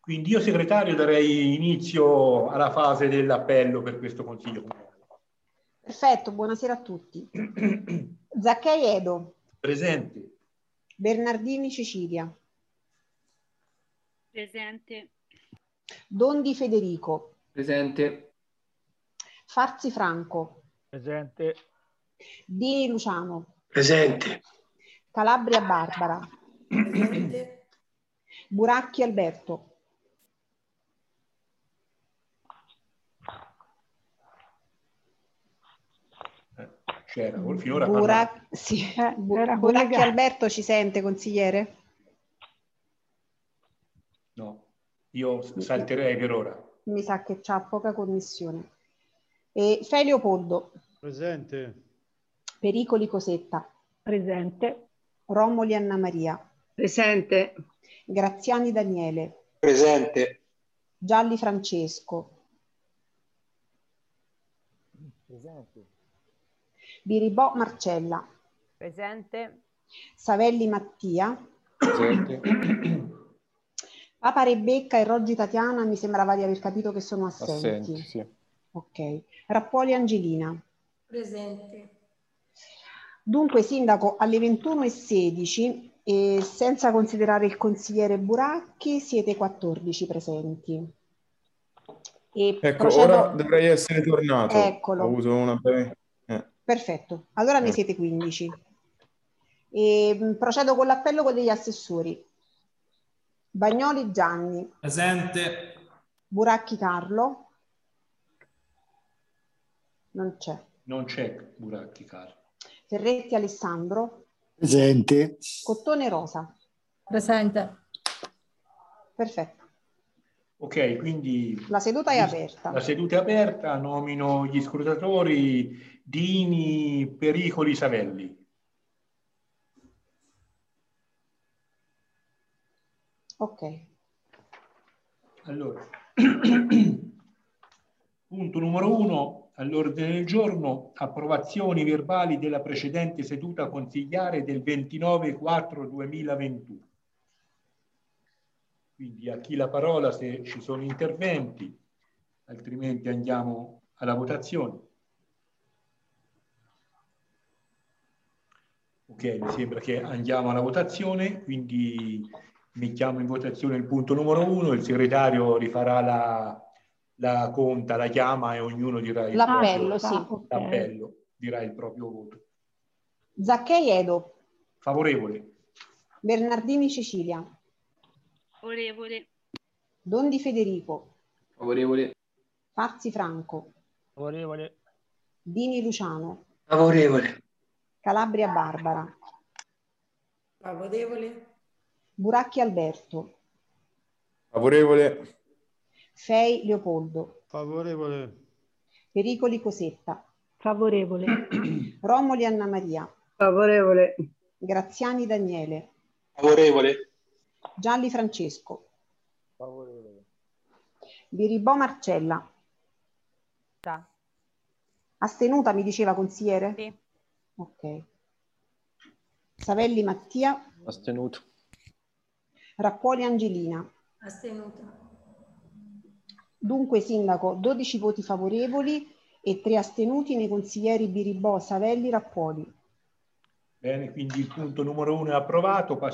Quindi io segretario darei inizio alla fase dell'appello per questo Consiglio Comunale. Perfetto, buonasera a tutti. Zaccai Edo. Presente. Bernardini Cecilia. Presente. Dondi Federico. Presente. Farzi Franco. Presente. Dini Luciano. Presente. Calabria Barbara. Presente. Buracchi Alberto. C'era, finora sì. Buracchi Alberto ci sente, consigliere? No, io salterei per ora. Mi sa che c'ha poca connessione. Fei Leopoldo. Presente. Pericoli Cosetta. Presente. Romoli Anna Maria. Presente. Graziani Daniele. Presente. Gialli Francesco. Presente. Biribò Marcella. Presente. Savelli Mattia. Presente. Papa Rebecca e Roggi Tatiana, mi sembrava di aver capito che sono assenti. Assenti, sì. Ok. Rappuoli Angelina. Presente. Dunque, Sindaco, alle 21:16, e senza considerare il consigliere Buracchi, siete 14 presenti. E Ecco, ora dovrei essere tornato. Eccolo. Ho avuto una breve... Perfetto, allora ne siete 15. E, procedo con l'appello con degli assessori. Bagnoli Gianni. Presente. Buracchi Carlo. Non c'è. Non c'è Buracchi Carlo. Ferretti Alessandro. Presente. Cottone Rosa. Presente. Perfetto. Ok, quindi La seduta è aperta. La seduta è aperta, nomino gli scrutatori Dini, Pericoli, Savelli. Ok. Allora, punto numero 1 all'ordine del giorno, approvazioni verbali della precedente seduta consigliare del 29/4/2021. Quindi a chi la parola se ci sono interventi, altrimenti andiamo alla votazione. Ok, mi sembra che andiamo alla votazione, quindi mettiamo in votazione il punto numero 1, il segretario rifarà la conta, la chiama e ognuno dirà l'appello, sì. L'appello, dirà il proprio voto. Zaccai Edo. Favorevole. Bernardini Cecilia. Favorevole. Dondi Federico. Favorevole. Farzi Franco. Favorevole. Dini Luciano. Favorevole. Calabria Barbara. Favorevole. Buracchi Alberto. Favorevole. Fei Leopoldo. Favorevole. Pericoli Cosetta. Favorevole. Romoli Anna Maria. Favorevole. Graziani Daniele. Favorevole. Gialli Francesco. Favorevole. Biribò Marcella. Astenuta mi diceva consigliere? Sì. Ok. Savelli Mattia. Astenuto. Rappuoli Angelina. Astenuta. Dunque, Sindaco, 12 voti favorevoli e 3 astenuti nei consiglieri Biribò, Savelli, Rappuoli. Bene, quindi il punto numero 1 è approvato.